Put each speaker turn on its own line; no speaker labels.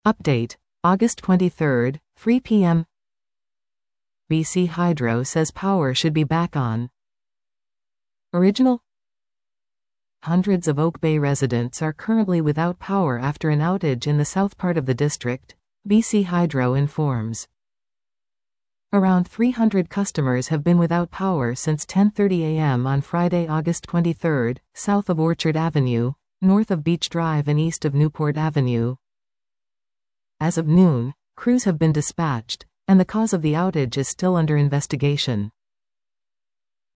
Update, August 23, 3 p.m. BC Hydro says power should be back on. Original. Hundreds of Oak Bay residents are currently without power after an outage in the south part of the district, BC Hydro informs. Around 300 customers have been without power since 10:30 a.m. on Friday, August 23, south of Orchard Avenue, north of Beach Drive and east of Newport Avenue. As of noon, crews have been dispatched, and the cause of the outage is still under investigation.